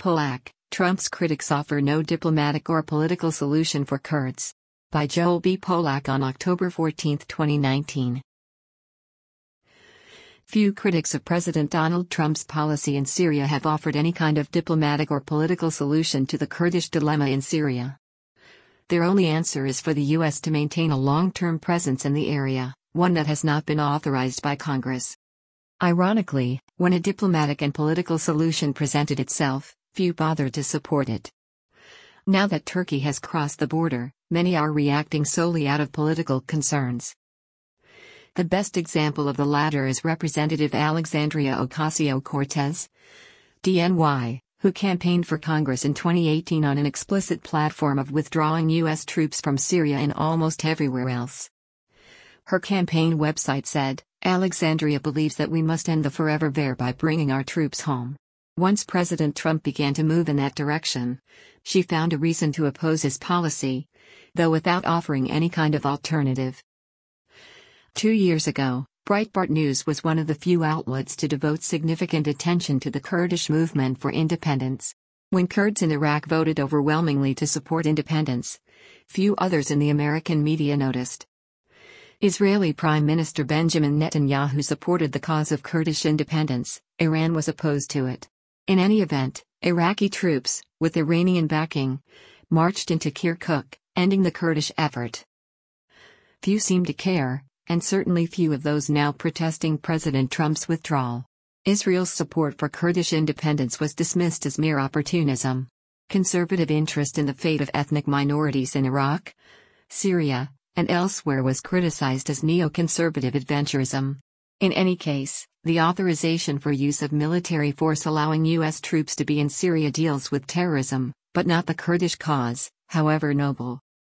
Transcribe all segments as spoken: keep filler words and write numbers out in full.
Polak, Trump's critics offer no diplomatic or political solution for Kurds. By Joel B. Polak on October fourteenth, twenty nineteen. Few critics of President Donald Trump's policy in Syria have offered any kind of diplomatic or political solution to the Kurdish dilemma in Syria. Their only answer is for the U S to maintain a long-term presence in the area, one that has not been authorized by Congress. Ironically, when a diplomatic and political solution presented itself, few bothered to support it. Now that Turkey has crossed the border, many are reacting solely out of political concerns. The best example of the latter is Representative Alexandria Ocasio-Cortez, D N Y, who campaigned for Congress in twenty eighteen on an explicit platform of withdrawing U S troops from Syria and almost everywhere else. Her campaign website said, "Alexandria believes that we must end the forever there by bringing our troops home." Once President Trump began to move in that direction, she found a reason to oppose his policy, though without offering any kind of alternative. Two years ago, Breitbart News was one of the few outlets to devote significant attention to the Kurdish movement for independence. When Kurds in Iraq voted overwhelmingly to support independence, few others in the American media noticed. Israeli Prime Minister Benjamin Netanyahu supported the cause of Kurdish independence. Iran was opposed to it. In any event, Iraqi troops, with Iranian backing, marched into Kirkuk, ending the Kurdish effort. Few seem to care, and certainly few of those now protesting President Trump's withdrawal. Israel's support for Kurdish independence was dismissed as mere opportunism. Conservative interest in the fate of ethnic minorities in Iraq, Syria, and elsewhere was criticized as neoconservative adventurism. In any case, the authorization for use of military force allowing U S troops to be in Syria deals with terrorism, but not the Kurdish cause, however noble.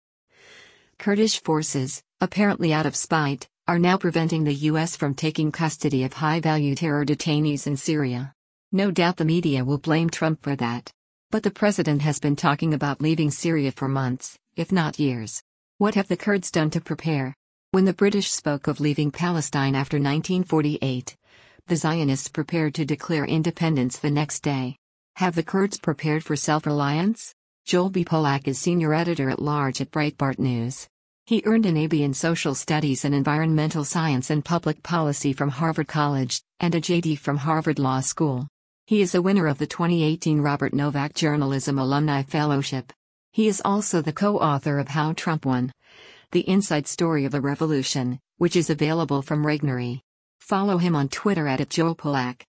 Kurdish forces, apparently out of spite, are now preventing the U S from taking custody of high-value terror detainees in Syria. No doubt the media will blame Trump for that. But the president has been talking about leaving Syria for months, if not years. What have the Kurds done to prepare? When the British spoke of leaving Palestine after nineteen forty-eight, the Zionists prepared to declare independence the next day. Have the Kurds prepared for self-reliance? Joel B. Polak is senior editor-at-large at Breitbart News. He earned an A B in Social Studies and Environmental Science and Public Policy from Harvard College, and a J D from Harvard Law School. He is a winner of the twenty eighteen Robert Novak Journalism Alumni Fellowship. He is also the co-author of How Trump Won: The Inside Story of the Revolution, which is available from Regnery. Follow him on Twitter at Joel Polak.